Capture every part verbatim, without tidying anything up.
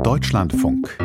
Deutschlandfunk.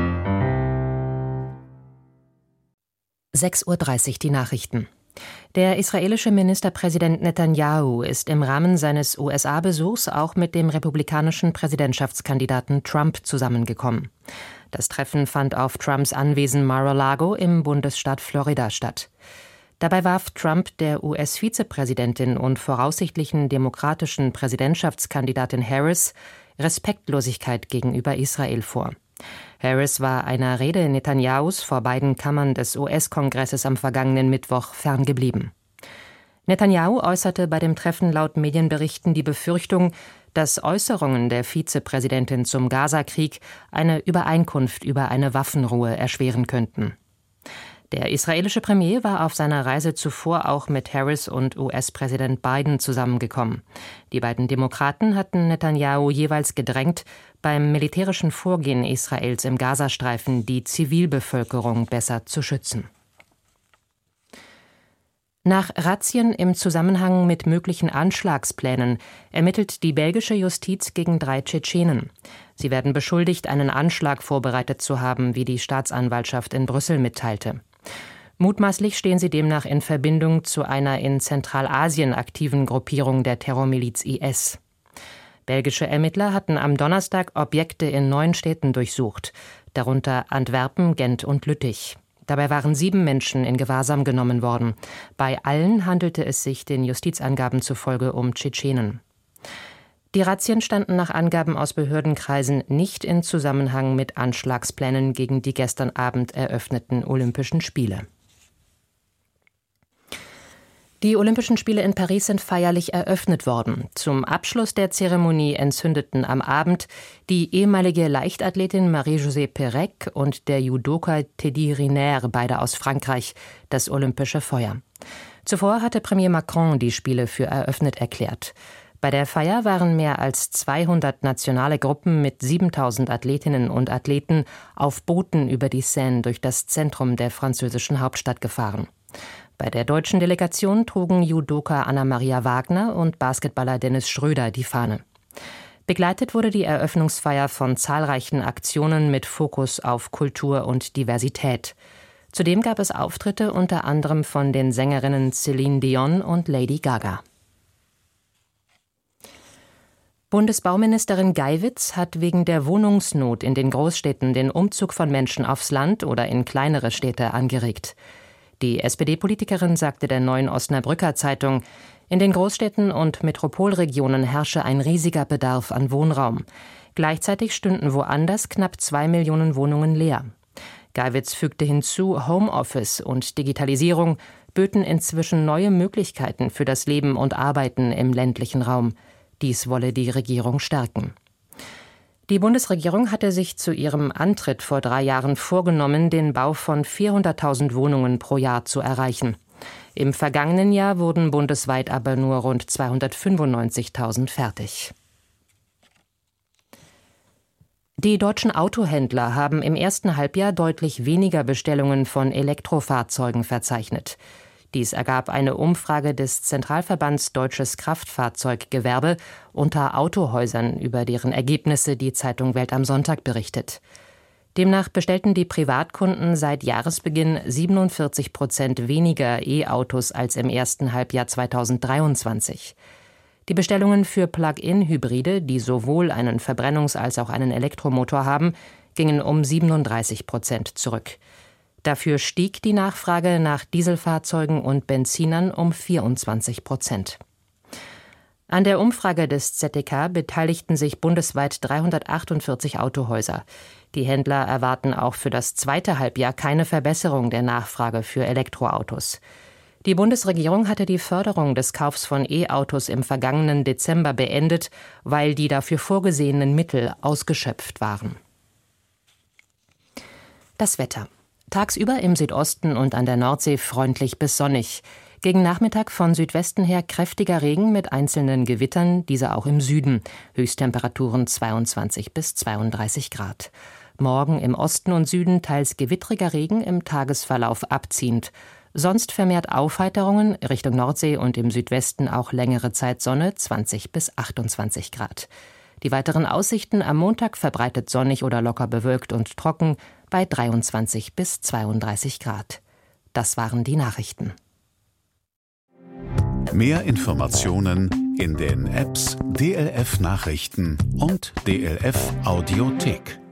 sechs Uhr dreißig die Nachrichten. Der israelische Ministerpräsident Netanyahu ist im Rahmen seines U S A-Besuchs auch mit dem republikanischen Präsidentschaftskandidaten Trump zusammengekommen. Das Treffen fand auf Trumps Anwesen Mar-a-Lago im Bundesstaat Florida statt. Dabei warf Trump der U S-Vizepräsidentin und voraussichtlichen demokratischen Präsidentschaftskandidatin Harris Respektlosigkeit gegenüber Israel vor. Harris war einer Rede Netanyahus vor beiden Kammern des U S-Kongresses am vergangenen Mittwoch ferngeblieben. Netanyahu äußerte bei dem Treffen laut Medienberichten die Befürchtung, dass Äußerungen der Vizepräsidentin zum Gaza-Krieg eine Übereinkunft über eine Waffenruhe erschweren könnten. Der israelische Premier war auf seiner Reise zuvor auch mit Harris und U S-Präsident Biden zusammengekommen. Die beiden Demokraten hatten Netanyahu jeweils gedrängt, beim militärischen Vorgehen Israels im Gazastreifen die Zivilbevölkerung besser zu schützen. Nach Razzien im Zusammenhang mit möglichen Anschlagsplänen ermittelt die belgische Justiz gegen drei Tschetschenen. Sie werden beschuldigt, einen Anschlag vorbereitet zu haben, wie die Staatsanwaltschaft in Brüssel mitteilte. Mutmaßlich stehen sie demnach in Verbindung zu einer in Zentralasien aktiven Gruppierung der Terrormiliz I S. Belgische Ermittler hatten am Donnerstag Objekte in neun Städten durchsucht, darunter Antwerpen, Gent und Lüttich. Dabei waren sieben Menschen in Gewahrsam genommen worden. Bei allen handelte es sich den Justizangaben zufolge um Tschetschenen. Die Razzien standen nach Angaben aus Behördenkreisen nicht in Zusammenhang mit Anschlagsplänen gegen die gestern Abend eröffneten Olympischen Spiele. Die Olympischen Spiele in Paris sind feierlich eröffnet worden. Zum Abschluss der Zeremonie entzündeten am Abend die ehemalige Leichtathletin Marie-Josée Pérec und der Judoka Teddy Riner, beide aus Frankreich, das olympische Feuer. Zuvor hatte Premier Macron die Spiele für eröffnet erklärt. Bei der Feier waren mehr als zweihundert nationale Gruppen mit siebentausend Athletinnen und Athleten auf Booten über die Seine durch das Zentrum der französischen Hauptstadt gefahren. Bei der deutschen Delegation trugen Judoka Anna-Maria Wagner und Basketballer Dennis Schröder die Fahne. Begleitet wurde die Eröffnungsfeier von zahlreichen Aktionen mit Fokus auf Kultur und Diversität. Zudem gab es Auftritte unter anderem von den Sängerinnen Celine Dion und Lady Gaga. Bundesbauministerin Geiwitz hat wegen der Wohnungsnot in den Großstädten den Umzug von Menschen aufs Land oder in kleinere Städte angeregt. Die S P D-Politikerin sagte der Neuen Osnabrücker Zeitung, in den Großstädten und Metropolregionen herrsche ein riesiger Bedarf an Wohnraum. Gleichzeitig stünden woanders knapp zwei Millionen Wohnungen leer. Geiwitz fügte hinzu, Homeoffice und Digitalisierung böten inzwischen neue Möglichkeiten für das Leben und Arbeiten im ländlichen Raum. Dies wolle die Regierung stärken. Die Bundesregierung hatte sich zu ihrem Antritt vor drei Jahren vorgenommen, den Bau von vierhunderttausend Wohnungen pro Jahr zu erreichen. Im vergangenen Jahr wurden bundesweit aber nur rund zweihundertfünfundneunzigtausend fertig. Die deutschen Autohändler haben im ersten Halbjahr deutlich weniger Bestellungen von Elektrofahrzeugen verzeichnet. Dies ergab eine Umfrage des Zentralverbands Deutsches Kraftfahrzeuggewerbe unter Autohäusern, über deren Ergebnisse die Zeitung Welt am Sonntag berichtet. Demnach bestellten die Privatkunden seit Jahresbeginn siebenundvierzig Prozent weniger E-Autos als im ersten Halbjahr zweitausenddreiundzwanzig. Die Bestellungen für Plug-in-Hybride, die sowohl einen Verbrennungs- als auch einen Elektromotor haben, gingen um siebenunddreißig Prozent zurück. Dafür stieg die Nachfrage nach Dieselfahrzeugen und Benzinern um vierundzwanzig Prozent. An der Umfrage des Z D K beteiligten sich bundesweit dreihundertachtundvierzig Autohäuser. Die Händler erwarten auch für das zweite Halbjahr keine Verbesserung der Nachfrage für Elektroautos. Die Bundesregierung hatte die Förderung des Kaufs von E-Autos im vergangenen Dezember beendet, weil die dafür vorgesehenen Mittel ausgeschöpft waren. Das Wetter. Tagsüber im Südosten und an der Nordsee freundlich bis sonnig. Gegen Nachmittag von Südwesten her kräftiger Regen mit einzelnen Gewittern, diese auch im Süden. Höchsttemperaturen zweiundzwanzig bis zweiunddreißig Grad. Morgen im Osten und Süden teils gewittriger Regen, im Tagesverlauf abziehend. Sonst vermehrt Aufheiterungen, Richtung Nordsee und im Südwesten auch längere Zeit Sonne, zwanzig bis achtundzwanzig Grad. Die weiteren Aussichten: am Montag verbreitet sonnig oder locker bewölkt und trocken bei dreiundzwanzig bis zweiunddreißig Grad. Das waren die Nachrichten. Mehr Informationen in den Apps D L F Nachrichten und D L F Audiothek.